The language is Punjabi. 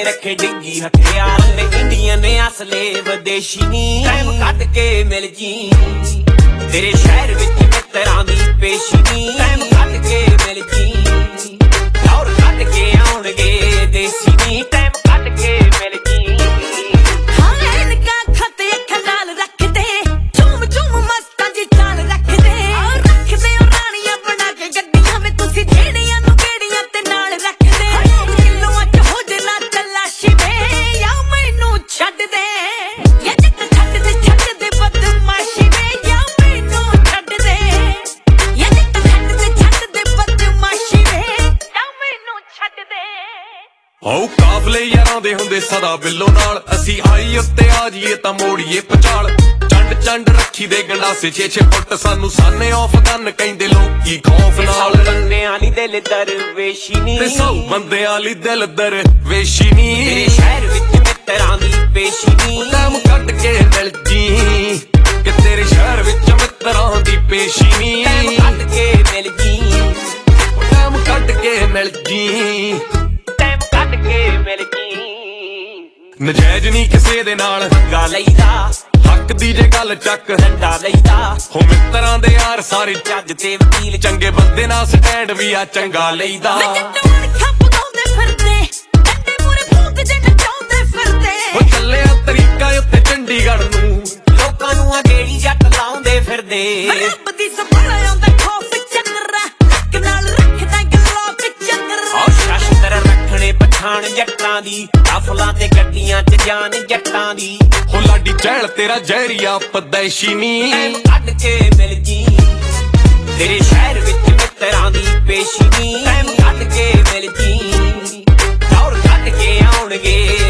ਨੇ ਰੱਖੇ ਡਿੱਗੀ ਹਥਿਆਰ ਨੇ ਇੰਡੀਅਨ ਨੇ ਅਸਲੇ ਵਿਦੇਸ਼ੀ ਨੀ ਟਾਈਮ ਕੱਢ ਕੇ ਮਿਲ ਜੀ ਤੇਰੇ ਸ਼ਹਿਰ ਵਿੱਚ ਮਿੱਤਰਾਂ ਦੀ ਪੇਸ਼ੀ ਨੀ ਟਾਈਮ ਕੱਢ ਕੇ ਮਿਲ ਜੀ ਦੌਰ ਕੱਢ ਕੇ ਆਉਣਗੇ ਦੇਸੀ ਨੀ ਟਾਈਮ ਕੱਢ ਕੇ ਮਿਲ ਜੀ ਆਓ ਕਾਫਲੇ ਯਾਰਾਂ ਦੇ ਹੁੰਦੇ ਸਦਾ ਬਿੱਲੋ ਨਾਲ ਅਸੀਂ ਆਈ ਉੱਤੇ ਆ ਜੀਏ ਤਾਂ ਮੋੜੀਏ ਪਚਾਲ ਚੰਡ ਚੰਡ ਰੱਖੀ ਦੇ ਗੰਡਾਸੇ 6-6 ਫੁੱਟ ਸਾਨੂੰ ਸਾਨੇ ਆਫ ਗਨ ਕਹਿੰਦੇ ਲੋਕੀ ਖੌਫ ਨਾਲ ਬੰਦਿਆਂ ਲਈ ਦਿਲ ਦਰਵੇਸ਼ੀ ਨੀ ਤੇ ਸੌ ਬੰਦਿਆਂ ਲਈ ਦਿਲ ਦਰਵੇਸ਼ੀ ਨੀ ਤੇਰੇ ਸ਼ਹਿਰ ਵਿੱਚ ਮਿੱਤਰਾਂ ਦੀ ਪੇਸ਼ੀ ਨੀ ਟਾਈਮ ਕੱਢ ਕੇ ਮਿਲ ਜੀ ਕਿ ਤੇਰੇ ਸ਼ਹਿਰ ਵਿੱਚ ਮਿੱਤਰਾਂ ਦੀ ਪੇਸ਼ੀ ਨੀ ਟਾਈਮ ਕੱਢ ਕੇ ਮਿਲ ਜੀ ਟਾਈਮ ਕੱਢ ਕੇ ਮਿਲ ਜੀ ਨਜਾਇਜ਼ ਨਹੀਂ ਕਿਸੇ ਦੇ ਨਾਲ ਗਾ ਲਈਦਾ ਹੱਕ ਦੀ ਜੇ ਗੱਲ ਚੱਕ ਡੰਡਾ ਲਈਦਾ ਹੋ ਮਿੱਤਰਾਂ ਦੇ ਯਾਰ ਸਾਰੇ ਜੱਜ ਤੇ ਵਕੀਲ ਚੰਗੇ ਬੰਦੇ ਨਾਲ ਸਟੈਂਡ ਵੀ ਆ ਚੰਗਾ ਲਈਦਾ ਉਹ ਚੱਲਿਆ ਤਰੀਕਾ ਉੱਤੇ ਚੰਡੀਗੜ੍ਹ ਨੂੰ ਲੋਕਾਂ ਨੂੰ ਆ ਗੇੜੀ ਜੱਟ ਲਾਉਂਦੇ ਫਿਰਦੇ ਰੱਬ ਦੀ ਸੰਭਾਲਾ ਆਉਂਦਾ ਖੌਫ ਚੰਦਰਾ ਲੱਕ ਨਾਲ ਰੱਖਦਾ ਗਲੋਕ ਚੰਦਰਾ ਸ਼ਸਤਰ ਰੱਖਣੇ ਪਛਾਣ ਜੱਟਾਂ ਦੀ ਕਾਫਲਾਂ ਤੇ ਗੱਡੀਆਂ 'ਚ ਜਾਨ ਜੱਟਾਂ ਦੀ ਹੋ ਲਾਡੀ ਚਹਿਲ ਤੇਰਾ ਜ਼ਹਿਰੀਆ ਪਦੈਸ਼ੀ ਨੀ ਕੱਢ ਕੇ ਮਿਲ ਜੀ ਤੇਰੇ ਸ਼ਹਿਰ ਵਿੱਚ ਮਿੱਤਰਾਂ ਦੀ ਪੇਸ਼ੀ ਨੀ ਟਾਈਮ ਕੱਢ ਕੇ ਮਿਲ ਜੀ ਦੌਰ ਕੱਢ ਕੇ ਆਉਣਗੇ